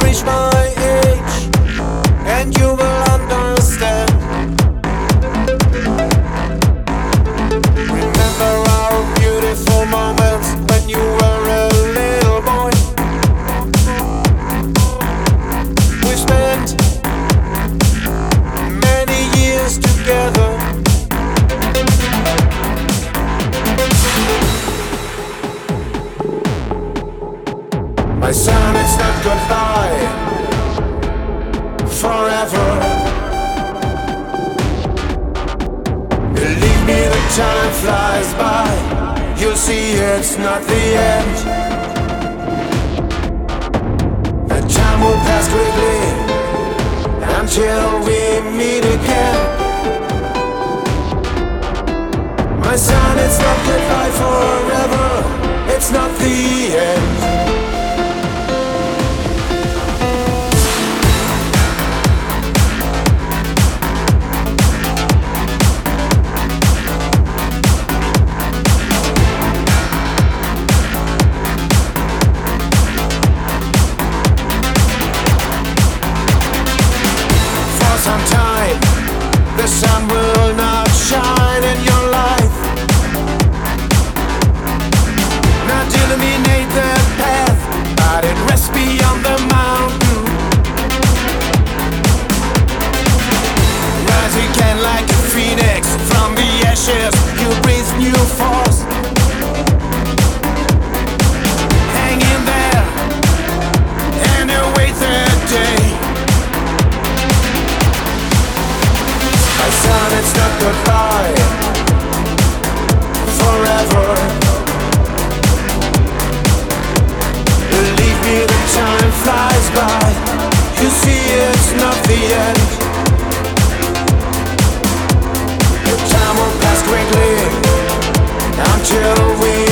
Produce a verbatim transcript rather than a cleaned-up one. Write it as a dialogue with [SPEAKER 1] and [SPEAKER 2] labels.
[SPEAKER 1] reach my age, and you will understand. Remember our beautiful moments when you were a little boy. We spent many years together. My son, it's not goodbye forever. Believe me, the time flies by. You'll see it's not the end. The time will pass quickly until we meet again. My son, it's not goodbye forever. It's not the end. Sometime the sun will not shine in your life, not illuminate the path, but it rests beyond the mountain. Rise again like a phoenix from the ashes. You breathe new force. Hang in there and await the day. My son, it's not goodbye forever. Believe me, the time flies by. You see, it's not the end. The time will pass quickly until we